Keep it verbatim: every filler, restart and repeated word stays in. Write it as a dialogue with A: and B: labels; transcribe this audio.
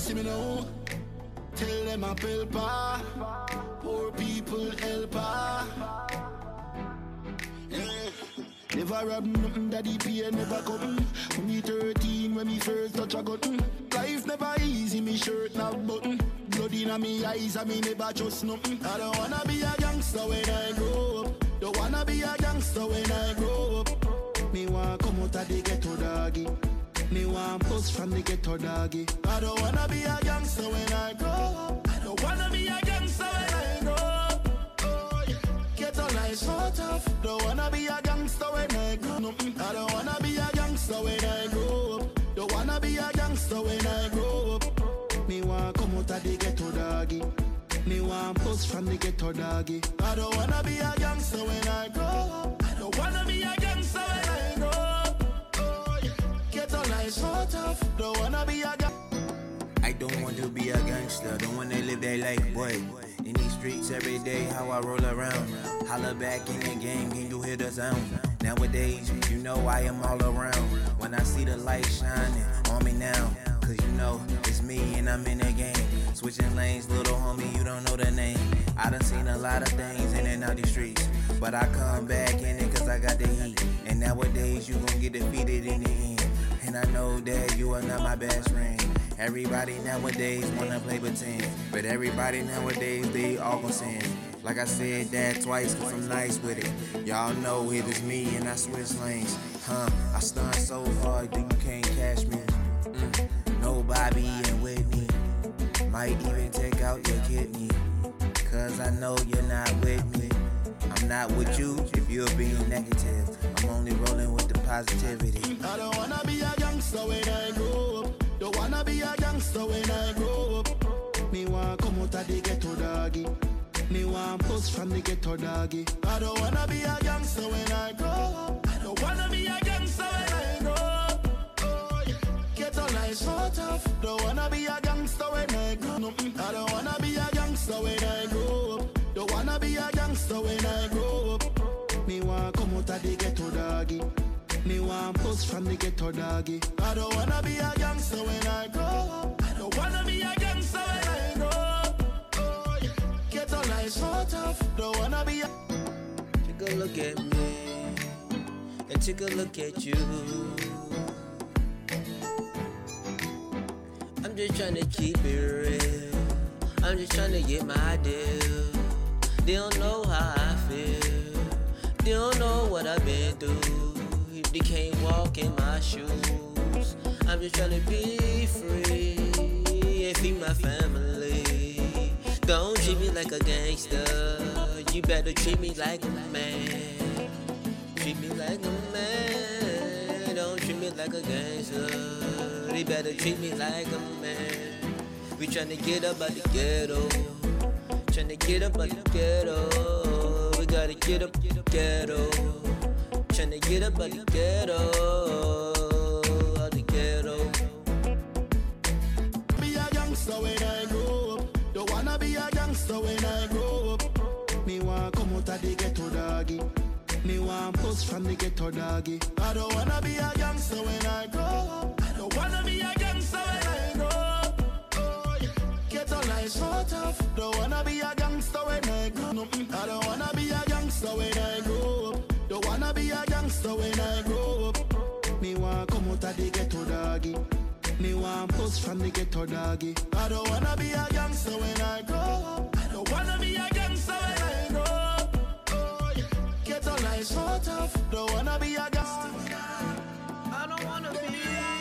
A: see me now. Tell them a helper. Poor people helper. Yeah. Never have nothing that the pain never come. Me thirteen when me first touch a gun. Life never easy, me shirt not button. Blood in me eyes and me never trust nothing. I don't wanna be a gangster when I grow up. Don't wanna be a gangster when I grow up. Me want come out of the ghetto doggy. Me want bust from the ghetto doggy. I don't wanna be a gangster when I grow up. I don't wanna be a gangster when I grow up. Oh, yeah. Ghetto life so tough. Don't wanna be a gangster when I grow up. I don't wanna be a gangster when I grow up. Don't wanna be a gangster when I grow up. Me want come out of the ghetto doggy. Me want bust from the ghetto doggy. I don't wanna be a gangster when I grow up. I don't wanna be a gangster when I grow up. Oh, yeah. Ghetto life so tough. Don't wanna be a gangster.
B: I don't want to be a gangster, don't wanna live that life, boy. In these streets every day, how I roll around. Holla back in the game, can you hear the sound? Nowadays, you know I am all around. When I see the light shining on me now, cause you know it's me and I'm in the game. Switching lanes, little homie, you don't know the name. I done seen a lot of things in and out these streets, but I come back in it cause I got the heat. And nowadays, you gon' get defeated in the end. And I know that you are not my best friend. Everybody nowadays wanna play pretend, but everybody nowadays, they all gon' sin. Like I said that twice, cause I'm nice with it. Y'all know it is me and I switch lanes. Huh, I stun so hard that you can't catch me. Mm. No Bobby and Whitney. Might even take out your kidney, cause I know you're not with me. I'm not with you if you're being negative. I'm only rolling with the positivity.
A: I don't wanna be a gangster when I grow up. Don't wanna be a gangster when I grow up. Me want come out of the ghetto doggy. Me want bust from the ghetto doggy. I don't wanna be a gangster when I grow up. I don't wanna be a gangster when I grow up. Oh, yeah. Ghetto life so tough. Don't wanna be a gangster when I grow up. I don't wanna be a gangster when I grow up. Don't wanna be a gangster when I grow up. Me want come out of the ghetto doggy. Me want bust from the ghetto doggy. I don't wanna be a gangster when I grow up. I don't wanna be a gangster when I grow up. Oh, yeah. Ghetto life so tough. Don't wanna be a.
C: Take a look at me and take a look at you. I'm just trying to keep it real. I'm just trying to get my deal. They don't know how I feel. They don't know what I've been through. They can't walk in my shoes. I'm just trying to be free and feed my family. Don't treat me like a gangster. You better treat me like a man. Treat me like a man. Don't treat me like a gangster. They better treat me like a man. We tryna get up out the ghetto. Tryna get up out the ghetto. We gotta get up the ghetto. Tryna get up out the ghetto. Out the ghetto.
A: Be a gangster when I grow up. Don't wanna be a gangster when I grow up. Me want come out of the ghetto doggy. Me want bust from the ghetto doggy. I don't wanna be a gangster when I grow up. I don't wanna be a gangster when I grow up. Oh, yeah. Ghetto life so tough. Don't wanna be a gangster when I grow up. I don't wanna be a gangster when I grow up. Don't wanna be a gangster when I grow up. Me want come out of the ghetto doggy. Me want bust from the ghetto doggy. I don't wanna be a gangster when I grow up. I don't wanna be a gangster when I grow up. Oh, yeah. Ghetto life so tough. Don't wanna be a gangster.
C: I don't wanna be